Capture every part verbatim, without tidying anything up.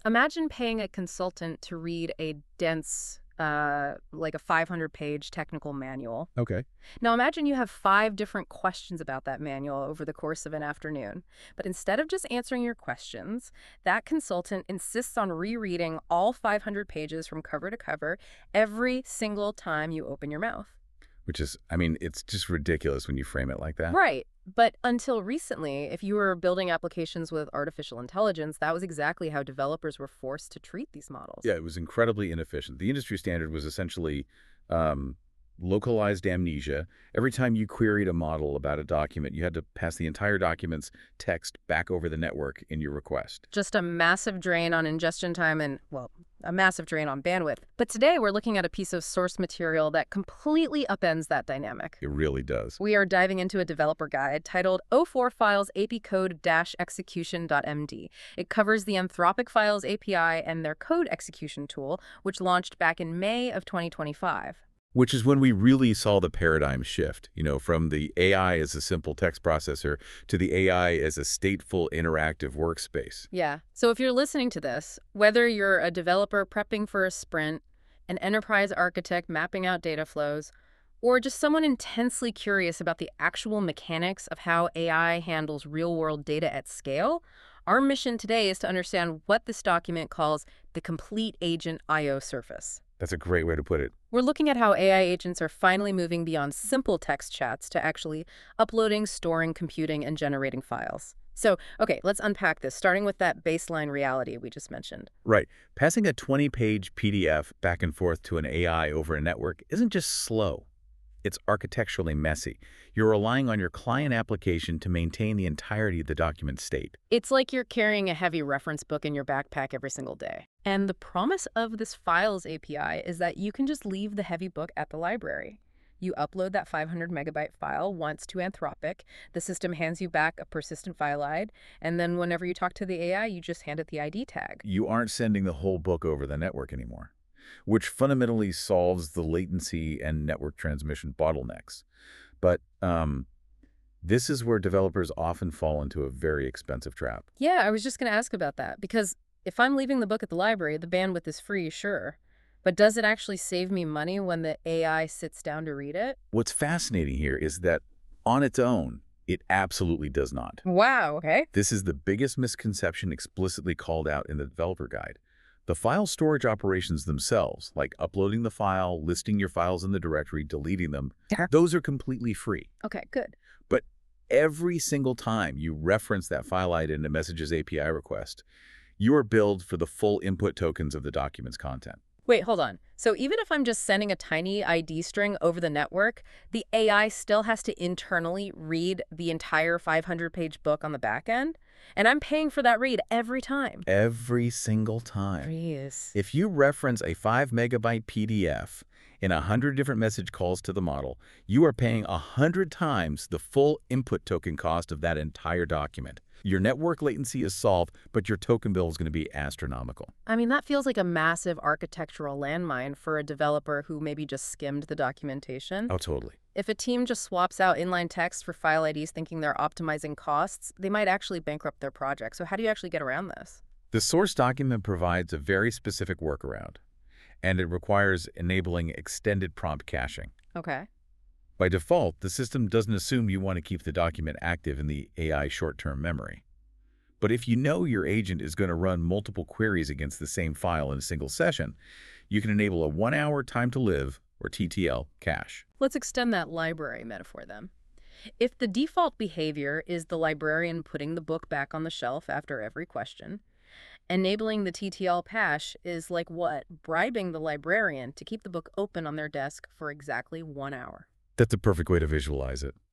Imagine paying a consultant to read a dense, uh, like a five hundred page technical manual. Okay. Now imagine you have five different questions about that manual over the course of an afternoon. But instead of just answering your questions, that consultant insists on rereading all five hundred pages from cover to cover every single time you open your mouth. Which is, I mean, it's just ridiculous when you frame it like that. Right. But until recently, if you were building applications with artificial intelligence, that was exactly how developers were forced to treat these models. Yeah, it was incredibly inefficient. The industry standard was essentially um, localized amnesia. Every time you queried a model about a document, you had to pass the entire document's text back over the network in your request. Just a massive drain on ingestion time and, well, a massive drain on bandwidth. But today we're looking at a piece of source material that completely upends that dynamic. It really does. We are diving into a developer guide titled O four Files A P Code-Execution dot M D. It covers the Anthropic Files A P I and their code execution tool, which launched back in May of twenty twenty-five. Which is when we really saw the paradigm shift, you know, from the A I as a simple text processor to the A I as a stateful interactive workspace. Yeah. So if you're listening to this, whether you're a developer prepping for a sprint, an enterprise architect mapping out data flows, or just someone intensely curious about the actual mechanics of how A I handles real-world data at scale, our mission today is to understand what this document calls the Complete Agent I O surface. That's a great way to put it. We're looking at how A I agents are finally moving beyond simple text chats to actually uploading, storing, computing, and generating files. So, okay, let's unpack this, starting with that baseline reality we just mentioned. Right. Passing a twenty page P D F back and forth to an A I over a network isn't just slow. It's architecturally messy. You're relying on your client application to maintain the entirety of the document state. It's like you're carrying a heavy reference book in your backpack every single day. And the promise of this Files A P I is that you can just leave the heavy book at the library. You upload that five hundred megabyte file once to Anthropic, the system hands you back a persistent file I D, and then whenever you talk to the A I, you just hand it the I D tag. You aren't sending the whole book over the network anymore, which fundamentally solves the latency and network transmission bottlenecks. But um, this is where developers often fall into a very expensive trap. Yeah, I was just going to ask about that, because if I'm leaving the book at the library, the bandwidth is free, sure. But does it actually save me money when the A I sits down to read it? What's fascinating here is that on its own, it absolutely does not. Wow, okay. This is the biggest misconception explicitly called out in the developer guide. The file storage operations themselves, like uploading the file, listing your files in the directory, deleting them, those are completely free. Okay, good. But every single time you reference that file I D in a messages A P I request, you are billed for the full input tokens of the document's content. Wait, hold on. So even if I'm just sending a tiny I D string over the network, the A I still has to internally read the entire five hundred page book on the back end? And I'm paying for that read every time. Every single time. Jeez. If you reference a five megabyte P D F in one hundred different message calls to the model, you are paying one hundred times the full input token cost of that entire document. Your network latency is solved, but your token bill is going to be astronomical. I mean, that feels like a massive architectural landmine for a developer who maybe just skimmed the documentation. Oh, totally. If a team just swaps out inline text for file I Ds thinking they're optimizing costs, they might actually bankrupt their project. So how do you actually get around this? The source document provides a very specific workaround, and it requires enabling extended prompt caching. Okay. By default, the system doesn't assume you want to keep the document active in the A I short-term memory. But if you know your agent is going to run multiple queries against the same file in a single session, you can enable a one-hour time-to-live, or T T L, cache. Let's extend that library metaphor then. If the default behavior is the librarian putting the book back on the shelf after every question, enabling the T T L cache is like what? Bribing the librarian to keep the book open on their desk for exactly one hour. That's a perfect way to visualize it.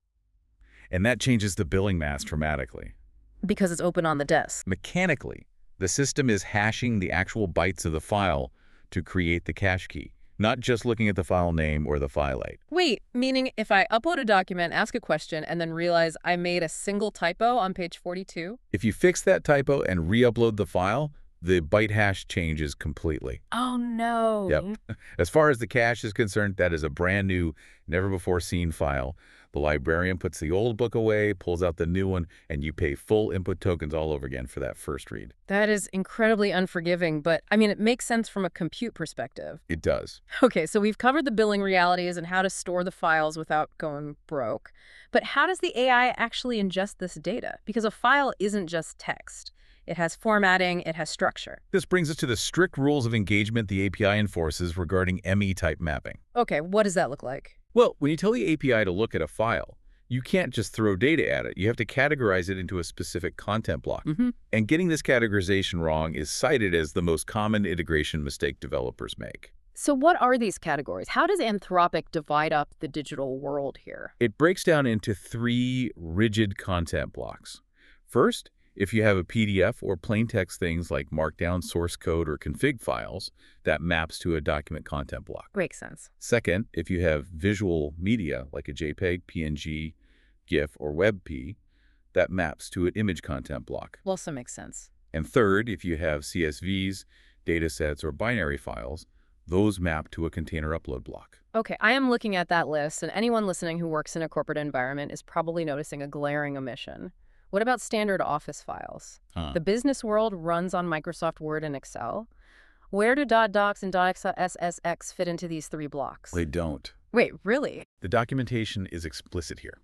And that changes the billing math dramatically. Because it's open on the desk. Mechanically, the system is hashing the actual bytes of the file to create the cache key, not just looking at the file name or the file I D. Wait, meaning if I upload a document, ask a question, and then realize I made a single typo on page forty-two? If you fix that typo and re-upload the file, the byte hash changes completely. Oh, no. Yep. As far as the cache is concerned, that is a brand new, never-before-seen file. The librarian puts the old book away, pulls out the new one, and you pay full input tokens all over again for that first read. That is incredibly unforgiving, but I mean, it makes sense from a compute perspective. It does. Okay, so we've covered the billing realities and how to store the files without going broke. But how does the A I actually ingest this data? Because a file isn't just text. It has formatting, it has structure. This brings us to the strict rules of engagement the A P I enforces regarding M E-type mapping. Okay, what does that look like? Well, when you tell the A P I to look at a file, you can't just throw data at it. You have to categorize it into a specific content block. Mm-hmm. And getting this categorization wrong is cited as the most common integration mistake developers make. So what are these categories? How does Anthropic divide up the digital world here? It breaks down into three rigid content blocks. First, if you have a P D F or plain text things like markdown, source code, or config files, that maps to a document content block. Makes sense. Second, if you have visual media like a JPEG, P N G, GIF, or WebP, that maps to an image content block. Also makes sense. And third, if you have C S Vs, datasets, or binary files, those map to a container upload block. Okay, I am looking at that list, and anyone listening who works in a corporate environment is probably noticing a glaring omission. What about standard Office files? Huh. The business world runs on Microsoft Word and Excel. Where do .docs and .xsx fit into these three blocks? They don't. Wait, really? The documentation is explicit here.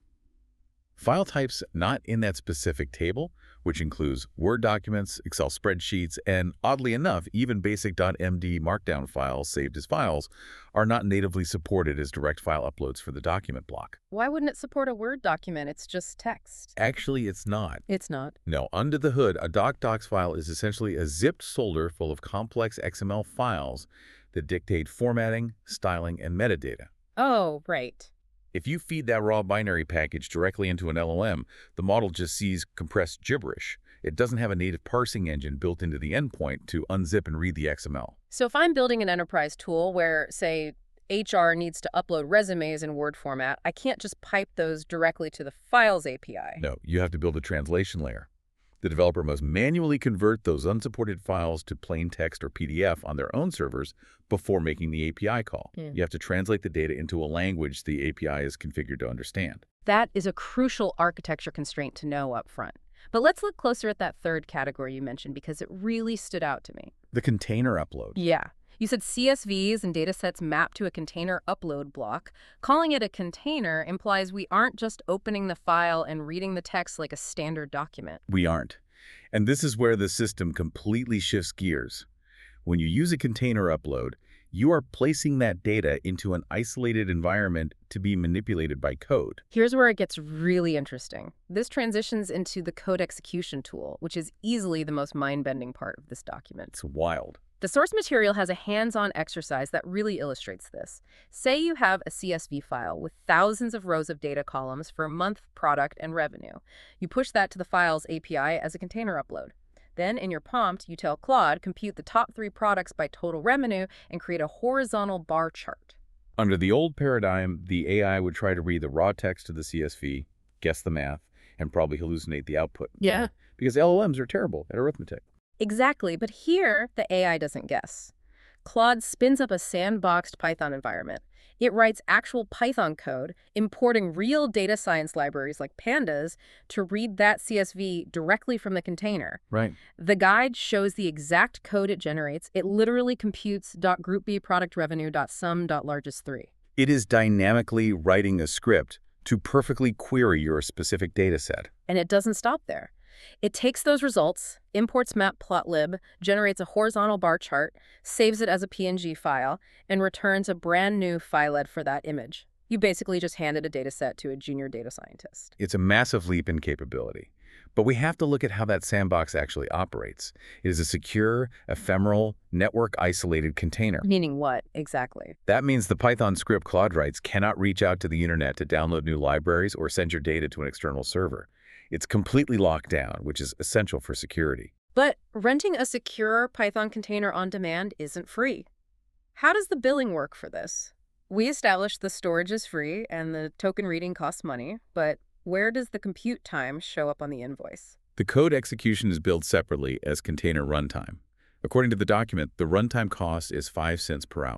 File types not in that specific table, which includes Word documents, Excel spreadsheets, and oddly enough, even basic .md markdown files saved as files, are not natively supported as direct file uploads for the document block. Why wouldn't it support a Word document? It's just text. Actually, it's not. It's not. No, under the hood, a DocDocs file is essentially a zipped folder full of complex X M L files that dictate formatting, styling, and metadata. Oh, right. If you feed that raw binary package directly into an L L M, the model just sees compressed gibberish. It doesn't have a native parsing engine built into the endpoint to unzip and read the X M L. So if I'm building an enterprise tool where, say, H R needs to upload resumes in Word format, I can't just pipe those directly to the Files A P I. No, you have to build a translation layer. The developer must manually convert those unsupported files to plain text or P D F on their own servers before making the A P I call. Mm. You have to translate the data into a language the A P I is configured to understand. That is a crucial architecture constraint to know up front. But let's look closer at that third category you mentioned because it really stood out to me. The container upload. Yeah. You said C S Vs and datasets map to a container upload block. Calling it a container implies we aren't just opening the file and reading the text like a standard document. We aren't. And this is where the system completely shifts gears. When you use a container upload, you are placing that data into an isolated environment to be manipulated by code. Here's where it gets really interesting. This transitions into the code execution tool, which is easily the most mind-bending part of this document. It's wild. The source material has a hands-on exercise that really illustrates this. Say you have a C S V file with thousands of rows of data columns for month, product, and revenue. You push that to the Files A P I as a container upload. Then, in your prompt, you tell Claude, compute the top three products by total revenue and create a horizontal bar chart. Under the old paradigm, the A I would try to read the raw text of the C S V, guess the math, and probably hallucinate the output. Yeah. Because L L Ms are terrible at arithmetic. Exactly, but here, the A I doesn't guess. Claude spins up a sandboxed Python environment. It writes actual Python code, importing real data science libraries like Pandas to read that C S V directly from the container. Right. The guide shows the exact code it generates. It literally computes .groupbproductrevenue.sum.largest3. It is dynamically writing a script to perfectly query your specific data set. And it doesn't stop there. It takes those results, imports matplotlib, generates a horizontal bar chart, saves it as a P N G file, and returns a brand new filehead for that image. You basically just handed a data set to a junior data scientist. It's a massive leap in capability. But we have to look at how that sandbox actually operates. It is a secure, ephemeral, network-isolated container. Meaning what, exactly? That means the Python script Claude writes cannot reach out to the internet to download new libraries or send your data to an external server. It's completely locked down, which is essential for security. But renting a secure Python container on demand isn't free. How does the billing work for this? We established the storage is free and the token reading costs money, but where does the compute time show up on the invoice? The code execution is billed separately as container runtime. According to the document, the runtime cost is five cents per hour.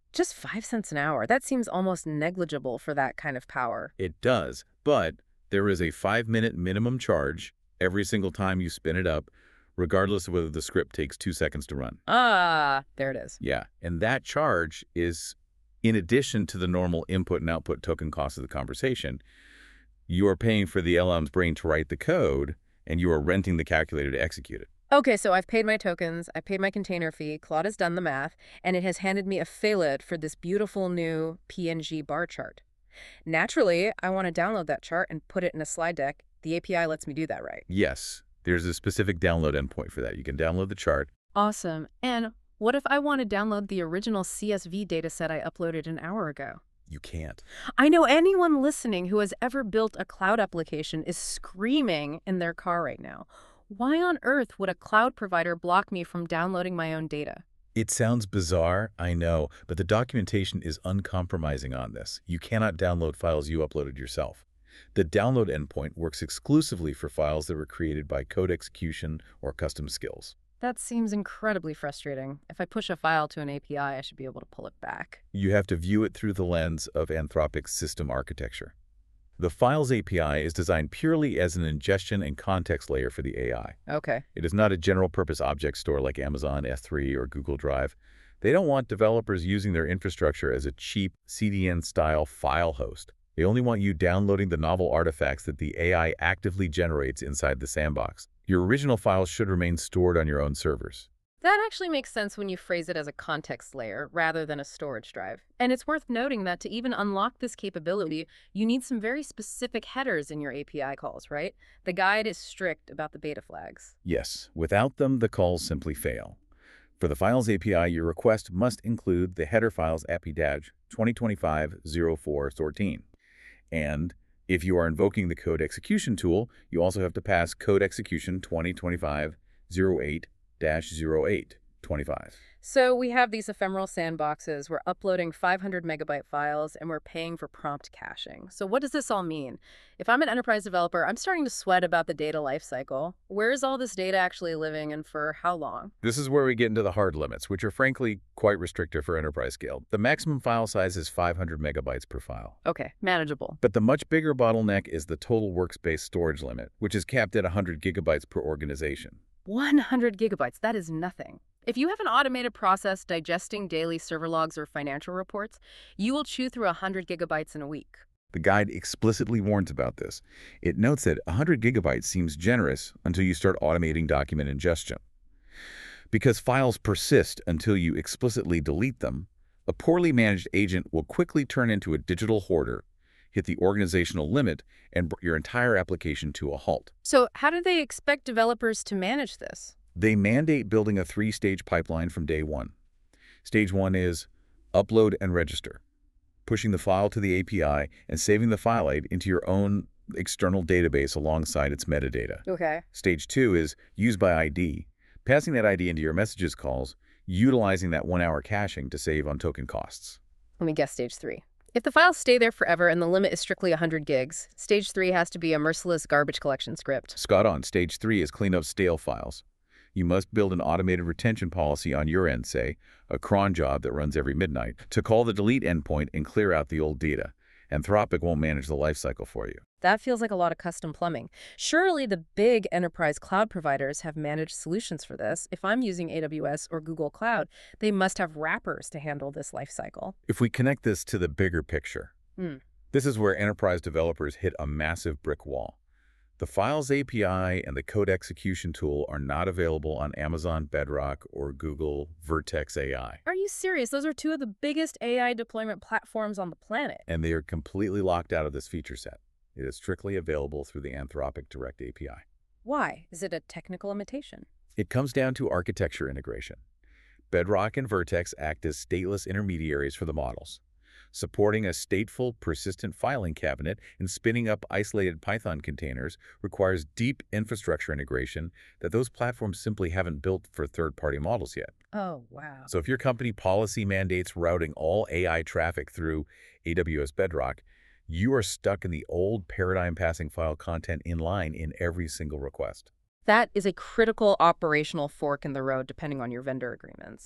Just five cents an hour. That seems almost negligible for that kind of power. It does, but there is a five-minute minimum charge every single time you spin it up, regardless of whether the script takes two seconds to run. Ah, there it is. Yeah, and that charge is in addition to the normal input and output token cost of the conversation. You are paying for the L M's brain to write the code, and you are renting the calculator to execute it. Okay, so I've paid my tokens, I've paid my container fee, Claude has done the math, and it has handed me a failed for this beautiful new P N G bar chart. Naturally, I want to download that chart and put it in a slide deck. The A P I lets me do that, right? Yes, there's a specific download endpoint for that. You can download the chart. Awesome. And what if I want to download the original C S V dataset I uploaded an hour ago? You can't. I know anyone listening who has ever built a cloud application is screaming in their car right now. Why on earth would a cloud provider block me from downloading my own data? It sounds bizarre, I know, but the documentation is uncompromising on this. You cannot download files you uploaded yourself. The download endpoint works exclusively for files that were created by code execution or custom skills. That seems incredibly frustrating. If I push a file to an A P I, I should be able to pull it back. You have to view it through the lens of Anthropic's system architecture. The Files A P I is designed purely as an ingestion and context layer for the A I. Okay. It is not a general-purpose object store like Amazon S three or Google Drive. They don't want developers using their infrastructure as a cheap C D N-style file host. They only want you downloading the novel artifacts that the A I actively generates inside the sandbox. Your original files should remain stored on your own servers. That actually makes sense when you phrase it as a context layer rather than a storage drive. And it's worth noting that to even unlock this capability, you need some very specific headers in your A P I calls, right? The guide is strict about the beta flags. Yes, without them, the calls simply fail. For the Files A P I, your request must include the header files api twenty twenty-five dash zero four sortine. And if you are invoking the code execution tool, you also have to pass code execution twenty twenty-five dash zero eight dash zero eight twenty-five. So we have these ephemeral sandboxes, we're uploading five hundred megabyte files, and we're paying for prompt caching. So what does this all mean? If I'm an enterprise developer, I'm starting to sweat about the data lifecycle. Where is all this data actually living and for how long? This is where we get into the hard limits, which are frankly quite restrictive for enterprise scale. The maximum file size is five hundred megabytes per file. Okay, manageable. But the much bigger bottleneck is the total workspace storage limit, which is capped at one hundred gigabytes per organization. one hundred gigabytes, that is nothing. If you have an automated process digesting daily server logs or financial reports, you will chew through one hundred gigabytes in a week. The guide explicitly warns about this. It notes that one hundred gigabytes seems generous until you start automating document ingestion. Because files persist until you explicitly delete them, a poorly managed agent will quickly turn into a digital hoarder, hit the organizational limit, and bring your entire application to a halt. So how do they expect developers to manage this? They mandate building a three-stage pipeline from day one. Stage one is upload and register, pushing the file to the A P I and saving the file aid into your own external database alongside its metadata. Okay. Stage two is use by I D, passing that I D into your messages calls, utilizing that one-hour caching to save on token costs. Let me guess stage three. If the files stay there forever and the limit is strictly one hundred gigs, stage three has to be a merciless garbage collection script. Spot on. Stage three is clean up stale files. You must build an automated retention policy on your end, say, a cron job that runs every midnight, to call the delete endpoint and clear out the old data. Anthropic won't manage the lifecycle for you. That feels like a lot of custom plumbing. Surely the big enterprise cloud providers have managed solutions for this. If I'm using A W S or Google Cloud, they must have wrappers to handle this lifecycle. If we connect this to the bigger picture, Hmm. this is where enterprise developers hit a massive brick wall. The Files A P I and the code execution tool are not available on Amazon Bedrock or Google Vertex A I. Are you serious? Those are two of the biggest A I deployment platforms on the planet. And they are completely locked out of this feature set. It is strictly available through the Anthropic Direct A P I. Why? Is it a technical limitation? It comes down to architecture integration. Bedrock and Vertex act as stateless intermediaries for the models. Supporting a stateful, persistent filing cabinet and spinning up isolated Python containers requires deep infrastructure integration that those platforms simply haven't built for third-party models yet. Oh, wow. So if your company policy mandates routing all A I traffic through A W S Bedrock, you are stuck in the old paradigm passing file content in line in every single request. That is a critical operational fork in the road depending on your vendor agreements.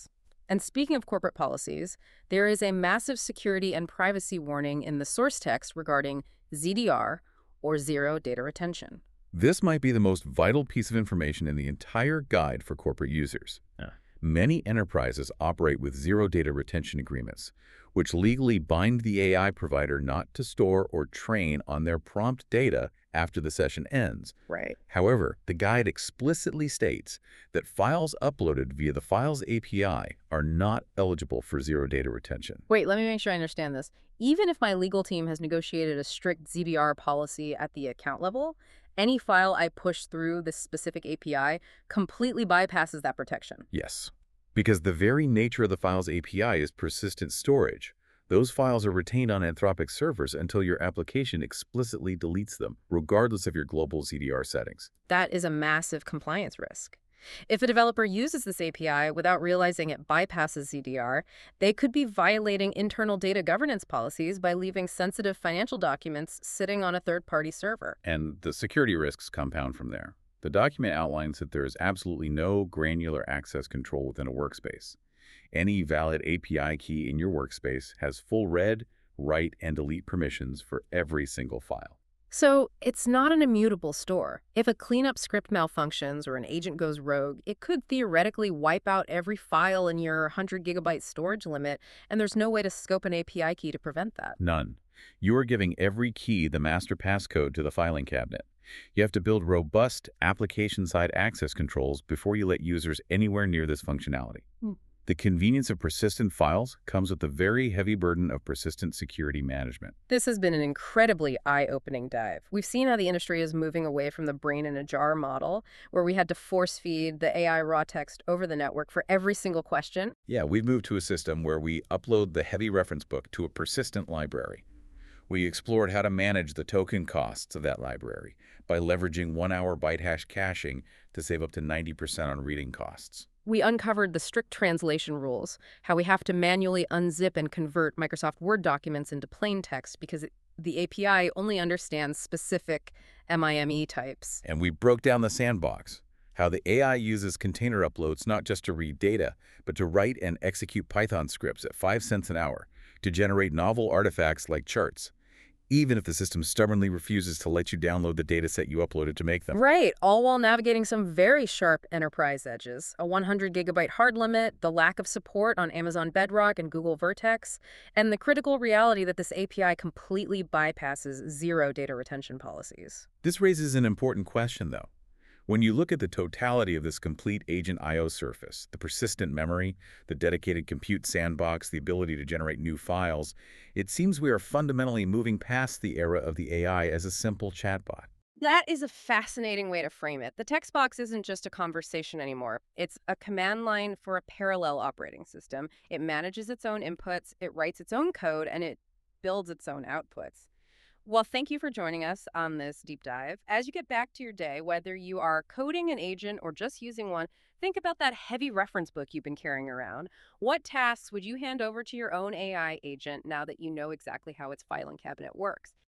And speaking of corporate policies, there is a massive security and privacy warning in the source text regarding Z D R, or Zero Data Retention. This might be the most vital piece of information in the entire guide for corporate users. Yeah. Many enterprises operate with zero data retention agreements, which legally bind the A I provider not to store or train on their prompt data after the session ends. Right. However, the guide explicitly states that files uploaded via the Files A P I are not eligible for zero data retention. Wait, let me make sure I understand this. Even if my legal team has negotiated a strict Z D R policy at the account level, any file I push through this specific A P I completely bypasses that protection. Yes, because the very nature of the Files A P I is persistent storage. Those files are retained on Anthropic servers until your application explicitly deletes them, regardless of your global Z D R settings. That is a massive compliance risk. If a developer uses this A P I without realizing it bypasses Z D R, they could be violating internal data governance policies by leaving sensitive financial documents sitting on a third-party server. And the security risks compound from there. The document outlines that there is absolutely no granular access control within a workspace. Any valid A P I key in your workspace has full read, write, and delete permissions for every single file. So it's not an immutable store. If a cleanup script malfunctions or an agent goes rogue, it could theoretically wipe out every file in your one hundred gigabyte storage limit, and there's no way to scope an A P I key to prevent that. None. You are giving every key the master passcode to the filing cabinet. You have to build robust application-side access controls before you let users anywhere near this functionality. Hmm. The convenience of persistent files comes with the very heavy burden of persistent security management. This has been an incredibly eye-opening dive. We've seen how the industry is moving away from the brain-in-a-jar model, where we had to force-feed the A I raw text over the network for every single question. Yeah, we've moved to a system where we upload the heavy reference book to a persistent library. We explored how to manage the token costs of that library by leveraging one-hour byte hash caching to save up to ninety percent on reading costs. We uncovered the strict translation rules, how we have to manually unzip and convert Microsoft Word documents into plain text because it, the A P I only understands specific MIME types. And we broke down the sandbox, how the A I uses container uploads not just to read data, but to write and execute Python scripts at five cents an hour to generate novel artifacts like charts, even if the system stubbornly refuses to let you download the dataset you uploaded to make them. Right, all while navigating some very sharp enterprise edges. A one hundred gigabyte hard limit, the lack of support on Amazon Bedrock and Google Vertex, and the critical reality that this A P I completely bypasses zero data retention policies. This raises an important question, though. When you look at the totality of this complete agent I O surface, the persistent memory, the dedicated compute sandbox, the ability to generate new files, it seems we are fundamentally moving past the era of the A I as a simple chatbot. That is a fascinating way to frame it. The text box isn't just a conversation anymore. It's a command line for a parallel operating system. It manages its own inputs, it writes its own code, and it builds its own outputs. Well, thank you for joining us on this deep dive. As you get back to your day, whether you are coding an agent or just using one, think about that heavy reference book you've been carrying around. What tasks would you hand over to your own A I agent now that you know exactly how its filing cabinet works?